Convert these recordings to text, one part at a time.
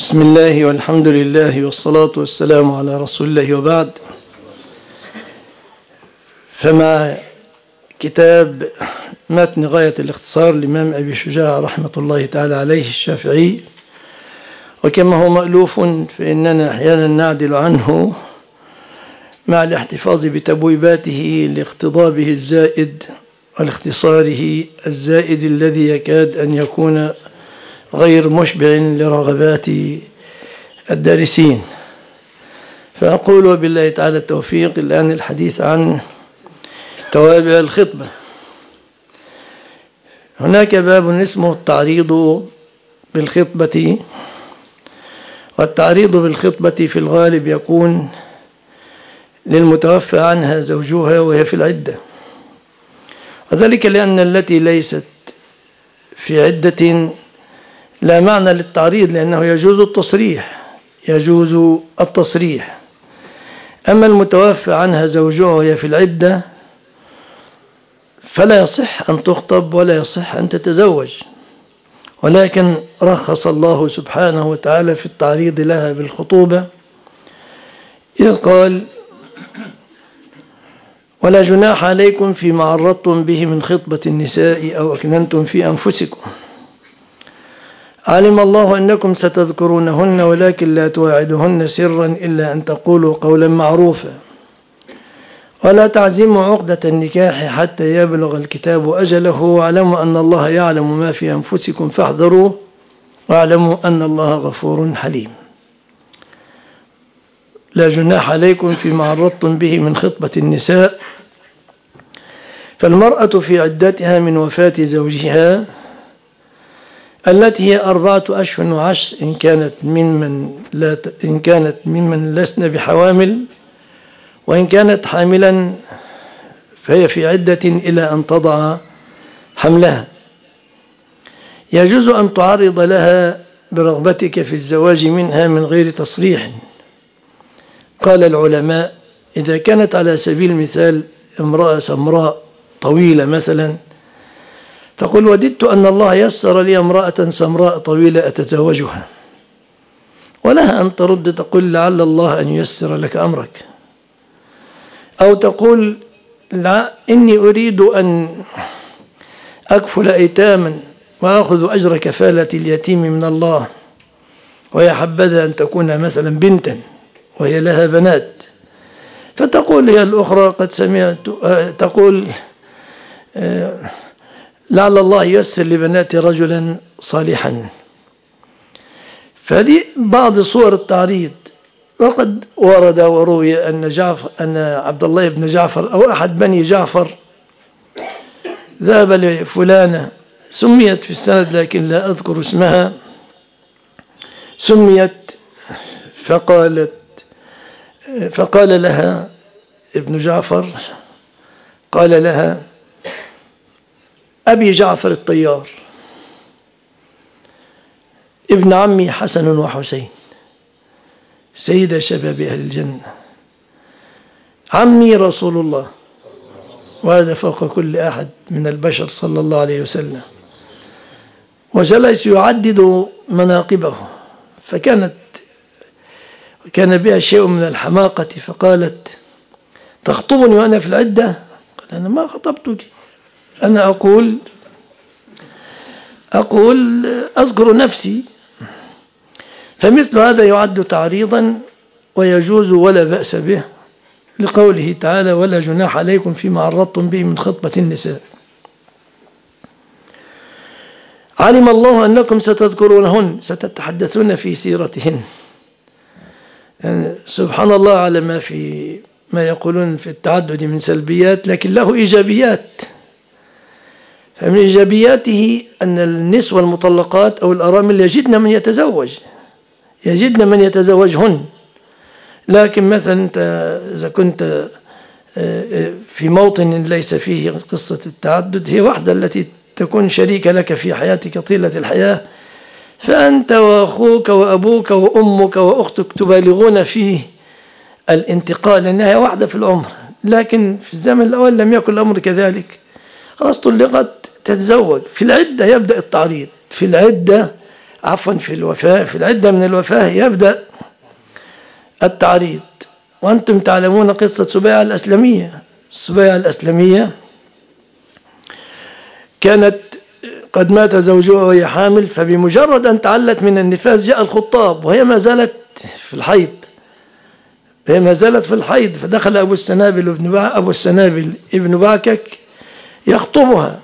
بسم الله والحمد لله والصلاة والسلام على رسول الله وبعد. فمع كتاب متن غاية الاختصار للإمام أبي شجاع رحمة الله تعالى عليه الشافعي، وكما هو مألوف فإننا أحيانا نعدل عنه مع الاحتفاظ بتبويباته لاقتضابه الزائد والاختصاره الزائد الذي يكاد أن يكون غير مشبع لرغبات الدارسين. فأقول وبالله تعالى التوفيق. الآن الحديث عن توابع الخطبة. هناك باب اسمه التعريض بالخطبة، والتعريض بالخطبة في الغالب يكون للمتوفى عنها زوجها وهي في العدة، وذلك لأن التي ليست في عدة لا معنى للتعريض، لأنه يجوز التصريح. أما المتوفى عنها زوجها وهي في العدة فلا يصح أن تخطب ولا يصح أن تتزوج، ولكن رخص الله سبحانه وتعالى في التعريض لها بالخطوبة، إذ قال: ولا جناح عليكم فيما عرضتم به من خطبة النساء أو أكننتم في أنفسكم، علم الله أنكم ستذكرونهن ولكن لا تواعدهن سرا إلا أن تقولوا قولا معروفا، ولا تعزموا عقدة النكاح حتى يبلغ الكتاب أجله، واعلموا أن الله يعلم ما في أنفسكم فاحذروا، واعلموا أن الله غفور حليم. لا جناح عليكم فيما عرضتم به من خطبة النساء. فالمرأة في عدتها من وفاة زوجها التي هي 4 أشهر و10 إن كانت ممن لسن بحوامل، وإن كانت حاملا فهي في عدة إلى أن تضع حملها. يجوز أن تعرض لها برغبتك في الزواج منها من غير تصريح. قال العلماء: إذا كانت على سبيل المثال امرأة سمراء طويلة مثلا، تقول: وددت أن الله يسر لي امرأة سمراء طويلة أتزوجها، ولها أن ترد تقول: لعل الله أن ييسر لك أمرك. أو تقول: لا، إني أريد أن أكفل أيتاما وأخذ أجر كفالة اليتيم من الله، وهي حبذا أن تكون مثلا بنتا وهي لها بنات، فتقول هي الأخرى: قد سمعت تقول لعل الله ييسر لبنات رجلا صالحا. فهذه بعض صور التعريض. وقد ورد وروي أن عبد الله بن جعفر أو أحد بني جعفر ذهب لفلانة سميت في السند لكن لا أذكر اسمها، سميت فقال لها ابن جعفر، قال لها: أبي جعفر الطيار، ابن عمي حسن وحسين، سيد شباب أهل الجنة، عمي رسول الله، وهذا فوق كل أحد من البشر صلى الله عليه وسلم. وجلس يعدد مناقبه، كان بها شيء من الحماقة، فقالت: تخطبني وأنا في العدة؟ قال: أنا ما خطبتك، أنا أقول أذكر نفسي. فمثل هذا يعد تعريضا ويجوز ولا بأس به، لقوله تعالى: ولا جناح عليكم فيما عرضتم به من خطبة النساء. علم الله أنكم ستذكرونهن، ستتحدثون في سيرتهن. يعني سبحان الله على ما يقولون في التعدد من سلبيات، لكن له إيجابيات. فمن إيجابياته أن النسوة المطلقات أو الأرامل يجدن من يتزوجهن. لكن مثلا أنت إذا كنت في موطن ليس فيه قصة التعدد، هي واحدة التي تكون شريكة لك في حياتك طيلة الحياة، فأنت وأخوك وأبوك وأمك وأختك تبالغون فيه الانتقال، لأنها واحدة في العمر. لكن في الزمن الأول لم يكن الأمر كذلك، خلاص طلقت تتزوج. في العدة يبدأ التعريض، في العدة عفوا في الوفاة، في العدة من الوفاة يبدأ التعريض. وأنتم تعلمون قصة سبيعة الأسلمية. سبيعة الأسلمية كانت قد مات زوجها وهي حامل، فبمجرد أن تعلت من النفاس جاء الخطاب وهي ما زالت في الحيض، فدخل أبو السنابل ابن بعكك يخطبها،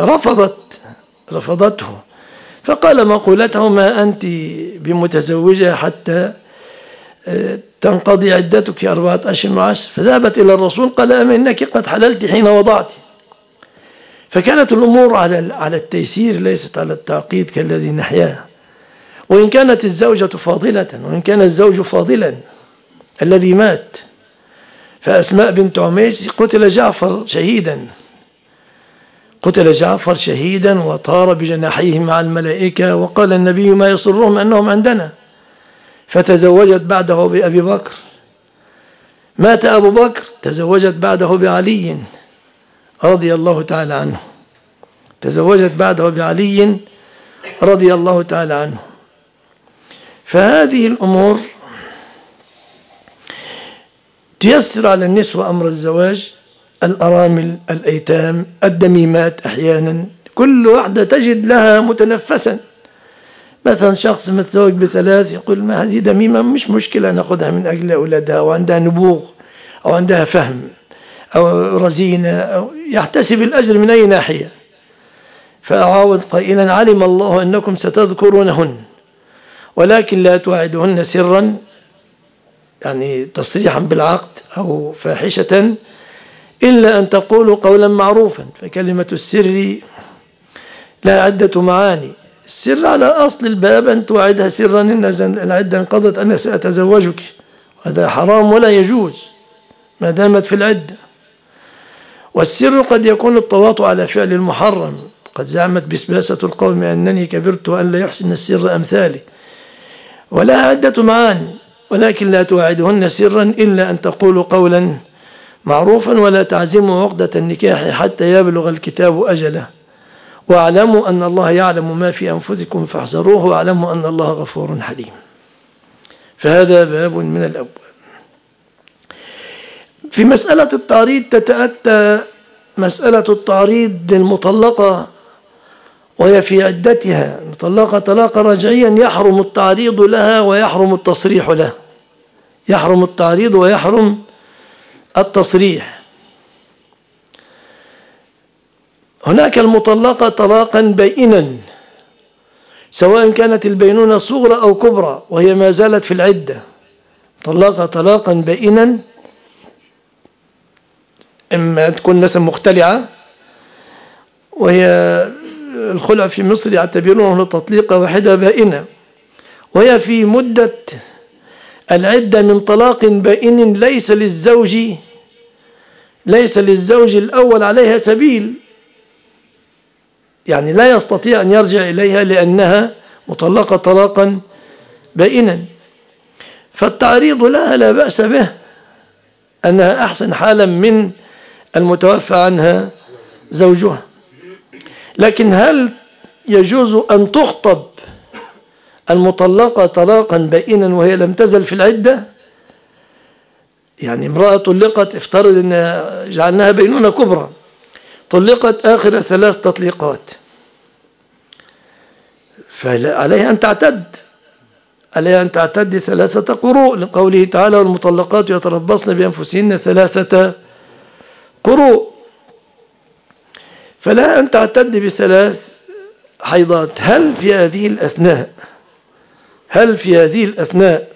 رفضته، فقال مقولته: ما أنت بمتزوجة حتى تنقضي عدتك 4 أشهر و10. فذهبت إلى الرسول قال: أما إنك قد حللت حين وضعت. فكانت الأمور على التيسير ليست على التعقيد كالذي نحياه. وإن كانت الزوجة فاضلة، وإن كان الزوج فاضلا الذي مات، فأسماء بنت عميس قتل جعفر شهيدا وطار بجناحيه مع الملائكة، وقال النبي: ما يسرهم أنهم عندنا. فتزوجت بعده بأبي بكر. مات أبو بكر، تزوجت بعده بعلي رضي الله تعالى عنه. فهذه الأمور تيسر على النسوة أمر الزواج. الأرامل، الأيتام، الدميمات، أحيانا كل واحدة تجد لها متنفسا. مثلا شخص متزوج ب3 يقول: ما هذه دميمة، مش مشكلة نأخذها من أجل أولادها، أو عندها نبوغ، أو عندها فهم، أو رزينة، أو يحتسب الأجر من أي ناحية. فأعاود قائلا: علم الله أنكم ستذكرونهن، ولكن لا توعدهن سرا، يعني تصريحا بالعقد أو فاحشة، إلا أن تقولوا قولا معروفا. فكلمة السر لها عدة معاني. السر على أصل الباب أن توعدها سرا: إن العدة انقضت أنا سأتزوجك، هذا حرام ولا يجوز ما دامت في العدة. والسر قد يكون التواطؤ على فعل المحرم. قد زعمت بسباسة القوم أنني كبرت وأن لا يحسن السر أمثالي، ولا عدة معاني. ولكن لا توعدهن سرا إلا أن تقولوا قولا معروفا، ولا تعزموا عقدة النكاح حتى يبلغ الكتاب أجله، واعلموا أن الله يعلم ما في أنفسكم فاحذروه، واعلموا أن الله غفور حليم. فهذا باب من الأبواب. في مسألة التعريض تتأتى مسألة التعريض للمطلقة وهي في عدتها، مطلقة طلاقا رجعيا، يحرم التعريض لها ويحرم التصريح لها. يحرم التعريض ويحرم التصريح. هناك المطلقة طلاقا بينا، سواء كانت البينونة صغرى أو كبرى وهي ما زالت في العدة. مطلقة طلاقا بينا، إما تكون مثلا مختلعة، وهي الخلع في مصر يعتبرونه تطليقة واحدة بائنة، وهي في مدة العدة من طلاق بائن ليس للزوج الأول عليها سبيل، يعني لا يستطيع أن يرجع إليها لأنها مطلقة طلاقا بائنا. فالتعريض لها لا بأس به، أنها أحسن حالا من المتوفى عنها زوجها. لكن هل يجوز أن تخطب المطلقة طلاقا بائنا وهي لم تزل في العدة؟ يعني امرأة طلقت، افترض أن جعلناها بينونة كبرى، طلقت آخر 3 تطليقات، فعليها أن تعتد 3 قروء، لقوله تعالى: والمطلقات يتربصن بأنفسهن 3 قروء. فلا أن تعتد ب3 حيضات. هل في هذه الأثناء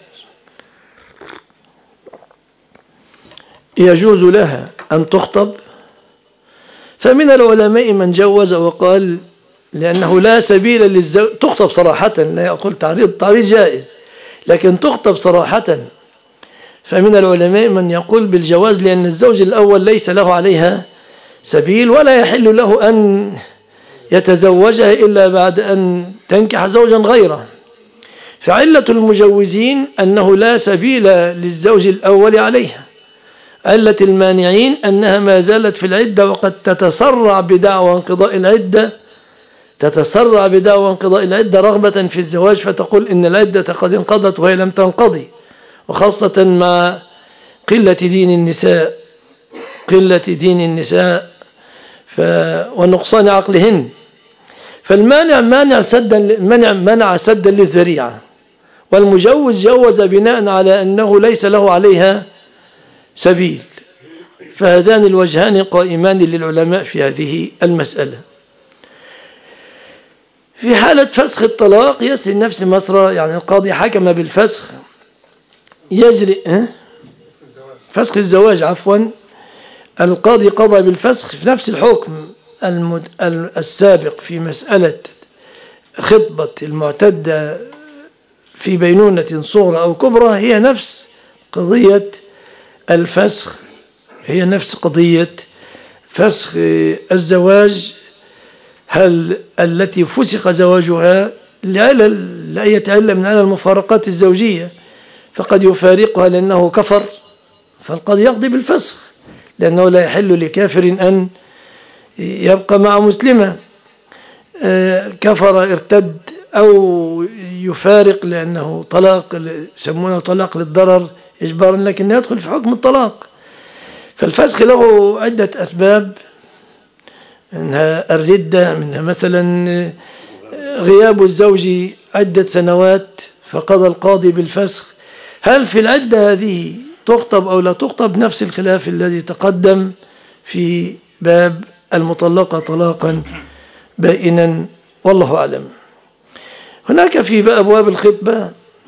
يجوز لها أن تخطب؟ فمن العلماء من جوز وقال لأنه لا سبيل للزوج تخطب صراحة، لا يقول تعريض جائز، لكن تخطب صراحة. فمن العلماء من يقول بالجواز، لأن الزوج الأول ليس له عليها سبيل، ولا يحل له أن يتزوجها إلا بعد أن تنكح زوجا غيره. فعلة المجوزين أنه لا سبيل للزوج الأول عليها. علة المانعين أنها ما زالت في العدة وقد تتسرع بدعوى انقضاء العدة تتسرع بدعوى انقضاء العدة رغبة في الزواج فتقول إن العدة قد انقضت وهي لم تنقضي، وخاصة مع قلة دين النساء ونقصان عقلهن. فالمانع منع سدا للذريعة، والمجوز جوز بناء على أنه ليس له عليها سبيل. فهذان الوجهان قائمان للعلماء في هذه المسألة. في حالة فسخ الطلاق يسري النفس مسرى، يعني القاضي حكم بالفسخ يجري فسخ الزواج عفوا، القاضي قضى بالفسخ في نفس الحكم السابق في مسألة خطبة المعتدة في بينونة صغرى أو كبرى، هي نفس قضية الفسخ، هي نفس قضية فسخ الزواج. هل التي فسخ زواجها لأية علة من علل المفارقات الزوجية، فقد يفارقها لأنه كفر، فالقاضي يقضي بالفسخ، لأنه لا يحل لكافر أن يبقى مع مسلمة. كفر ارتد أو يفارق لأنه طلاق، يسمونه طلاق للضرر إجبارا، لكن يدخل في حكم الطلاق. فالفسخ له عدة أسباب، منها الردة، منها مثلا غياب الزوج عدة سنوات فقضى القاضي بالفسخ. هل في العدة هذه تخطب أو لا تخطب؟ نفس الخلاف الذي تقدم في باب المطلقة طلاقا بائنا، والله أعلم. هناك في أبواب الخطبة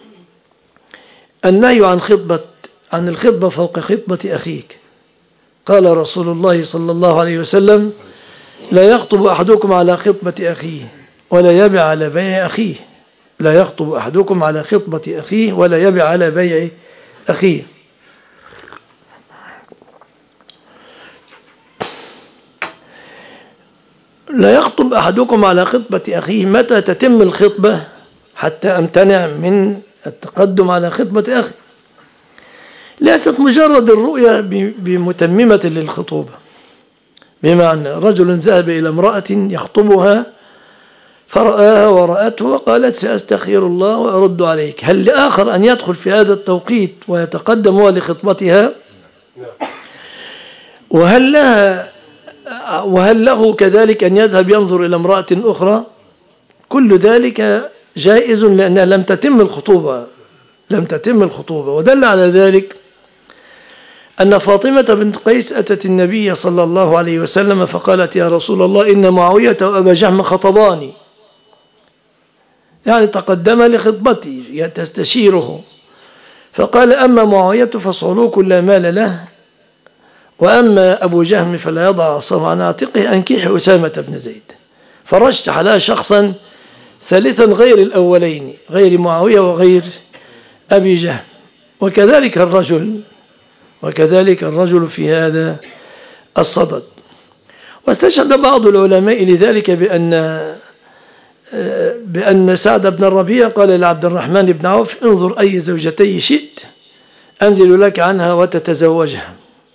النهي عن الخطبة فوق خطبة أخيك. قال رسول الله صلى الله عليه وسلم: لا يخطب أحدكم على خطبة أخيه ولا يبع على بيع أخيه. لا يخطب أحدكم على خطبة أخيه ولا يبع على بيع أخيه. لا يخطب أحدكم على خطبة أخيه. متى تتم الخطبة حتى أمتنع من التقدم على خطبة أخي؟ ليست مجرد الرؤية بمتممة للخطوبة، بمعنى رجل ذهب إلى امرأة يخطبها فرآها ورأته وقالت: سأستخير الله وأرد عليك. هل لآخر أن يدخل في هذا التوقيت ويتقدم هو لخطبتها؟ وهل له كذلك أن يذهب ينظر إلى امرأة أخرى؟ كل ذلك جائز لأنها لم تتم الخطوبة. ودل على ذلك أن فاطمة بنت قيس أتت النبي صلى الله عليه وسلم فقالت: يا رسول الله، إن معاوية وأبا جهم خطباني، يعني تقدم لخطبتي تستشيره. فقال: أما معاوية فصعلوك لا مال له، وأما أبو جهم فلا يضع عصاه عن عاتقه، أنكح أسامة بن زيد. فرشح لها شخصا ثالثا غير الأولين، غير معاوية وغير أبي جهم. وكذلك الرجل في هذا الصدد. واستشهد بعض العلماء لذلك بأن سعد بن الربيع قال لعبد الرحمن بن عوف: انظر أي زوجتي شئت أنزل لك عنها وتتزوجها.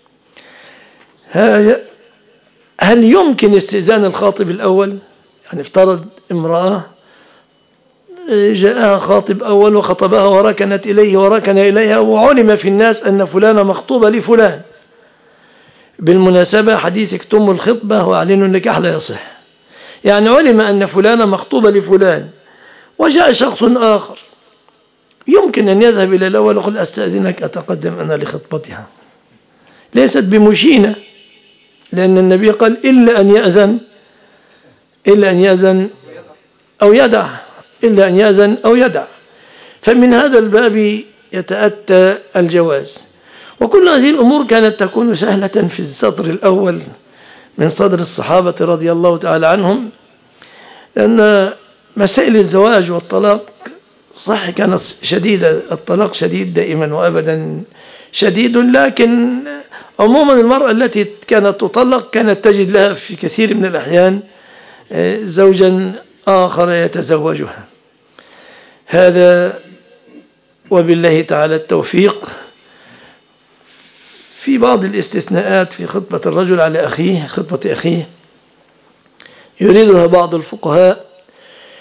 هل يمكن استئذان الخاطب الأول؟ يعني افترض امرأة جاءها خاطب أول وخطبها وركنت إليه وركن إليها، وعلم في الناس أن فلان مخطوبة لفلان. بالمناسبة حديثك تم الخطبة وأعلنوا النكاح لا يصح. يعني علم أن فلان مخطوبة لفلان، وجاء شخص آخر، يمكن أن يذهب إلى الأول ويقول: أستأذنك أتقدم أنا لخطبتها. ليست بمشينة، لأن النبي قال: إلا أن يأذن أو يدع. فمن هذا الباب يتأتى الجواز. وكل هذه الأمور كانت تكون سهلة في السطر الأول من صدر الصحابة رضي الله تعالى عنهم، لأن مسائل الزواج والطلاق صح كانت شديدة، الطلاق شديد دائما وأبدا شديد، لكن عموما المرأة التي كانت تطلق كانت تجد لها في كثير من الأحيان زوجا آخر يتزوجها. هذا وبالله تعالى التوفيق. في بعض الاستثناءات في خطبة الرجل على أخيه، خطبة أخيه، يريدها بعض الفقهاء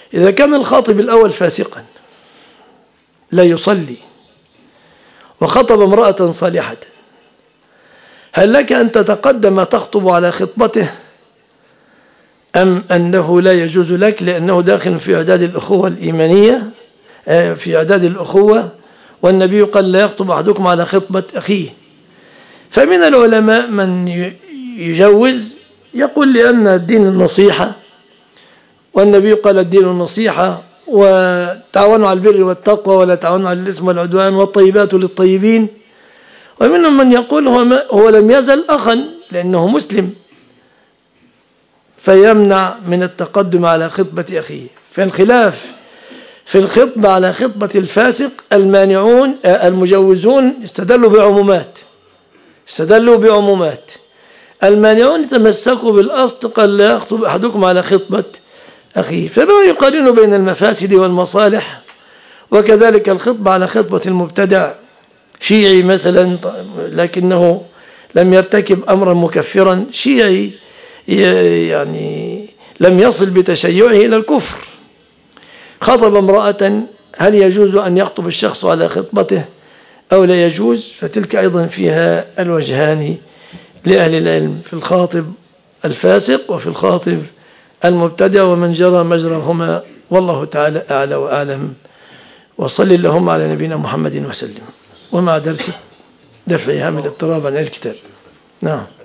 إذا كان الخاطب الأول فاسقا لا يصلي وخطب امرأة صالحة، هل لك أن تتقدم تخطب على خطبته أم أنه لا يجوز لك لأنه داخل في إعداد الأخوة الإيمانية، في إعداد الأخوة، والنبي قال لا يخطب أحدكم على خطبة أخيه؟ فمن العلماء من يجوز، يقول لأن الدين النصيحة، والنبي قال الدين النصيحة، وتعاونوا على البر والتقوى ولا تعاونوا على الإثم والعدوان، والطيبات للطيبين. ومنهم من يقول هو لم يزل أخا لأنه مسلم فيمنع من التقدم على خطبة أخيه. فالخلاف في الخطبة على خطبة الفاسق، المانعون المجوزون استدلوا بعمومات، المانعون تمسكوا بالأصل، قال لا يخطب أحدكم على خطبة أخيه، فبقوا يقارنوا بين المفاسد والمصالح. وكذلك الخطبة على خطبة المبتدع، شيعي مثلا لكنه لم يرتكب أمرا مكفرا، شيعي يعني لم يصل بتشيعه إلى الكفر، خطب امرأة، هل يجوز أن يخطب الشخص على خطبته أو لا يجوز؟ فتلك أيضا فيها الوجهان لأهل العلم، في الخاطب الفاسق وفي الخاطب المبتدع، ومن جرى مجرهما، والله تعالى أعلى وأعلم. وصل اللهم على نبينا محمد وسلم. ومع درس دفع هام الاضطراب عن الكتاب. نعم.